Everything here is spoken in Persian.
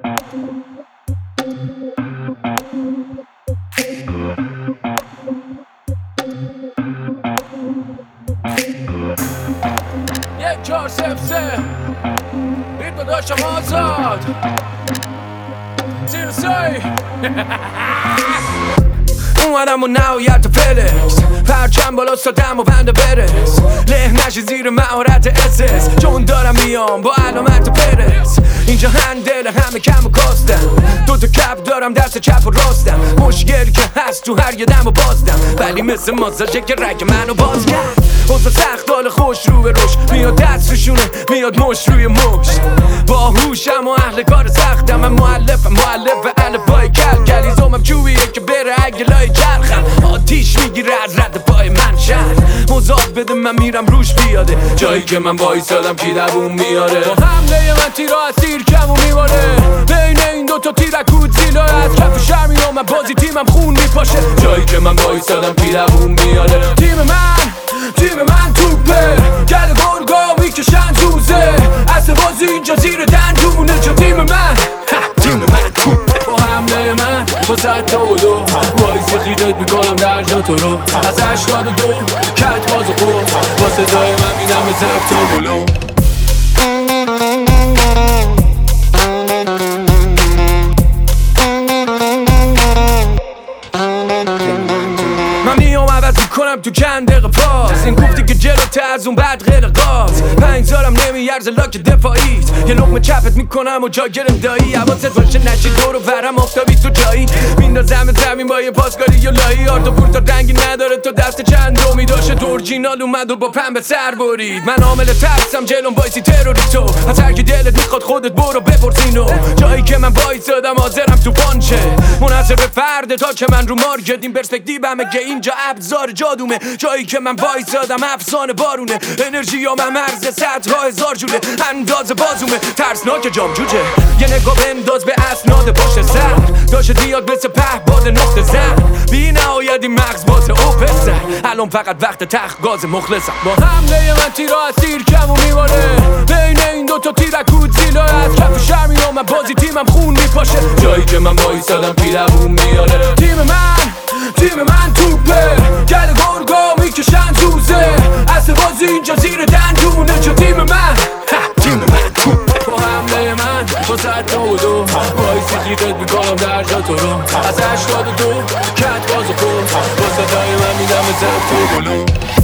یک چهار سف سه ریتم داشتم آزاد زیر سای اومدم و نهایت فلکس پرچم بالا سادم و بنده برس له نشی زیر مهارت اسس چون دارم میام با علامت پرس اینجا هندل همه کم و کاستم دوتا کپ دارم دست چپ و راستم مشکلی که هست تو هر یه دم و بازدم ولی مثل ماساژه که رگ منو باز کرد اوضاع سخت حال خوش رو به روش میاد دست روشونه میاد مش روی مش باهوشم و اهل کار سختم من مؤلف الفبای کلیزومم چوبیه که بره اگه لای چرخم آتیش میگیره از رد پای من شهر مزاد بده من میرم روش بیاده جایی که من وایسادم کی دووم میاره با حمله من تیرا از تیر کم و میباره بین این دوتا تیرکود زیلا از کف شهر میام بازی تیمم خون میپاشه جایی که من وایسادم کی دووم میاره تیم من توپه گل گرگا میکشن زوزه اصل بازی اینجا زیر دندونه چون تیم من توپه با حمله من با زد تا و دو وایسی خیدت میکنم در جا تو رو از 82 کت باز و خود با صدای من میدم به زفت و بلو من میام عوض میکنم تو چند دقیقه پاس این گفتی که جلوته از اون بعد غیر قاس 5 سالم نمیارزه لاک دفاعیت یه لقمه چپت میکنم و جا گرم دایی حواست باشه نشی دور و برم آفتابی تو جایی میندازم زمین با یه پاسکاری یا لایی آرد و پورتا رنگی نداره تو دست چند رومی داشت اورجینال اومد و با پنبه سر برید من عامل ترسم جلوم وایسی تروریستو از هر کی دلت میخواد خودت برو بپرسینو جایی که من وایسادم حاضرم تو پانچه منحصر به فرد تا که من رو مارکت این پرسپکتیومه که اینجا ابزار جادومه جایی که من وایسادم افسانه بارونه انرژی من مرز 100,000 جوله انداز بازومه ترسناک جام جوجه یه نگاه بنداز به اسناد پشت سر داشت دیاد مثل پهباد نقطه زن بی نهایت این مغز باز اوپسر الان فقط وقت تخت گاز مخلصم با حمله من تیرا از تیر کم و میباره بین این دوتا تیرکود زیلا از کف شهر میام بازی تیمم خون میپاشه جایی که من وایسادم کی دووم میاره تیم من توپه گل گرگا میکشن زوزه اصل بازی اینجا زیر دندونه چون تیم من توپه با حمله من با زد تا و دو وایسی خیدت میکنم در جا تو رو از 82 کت باز و خود با صدای من میدم به زفت و بلو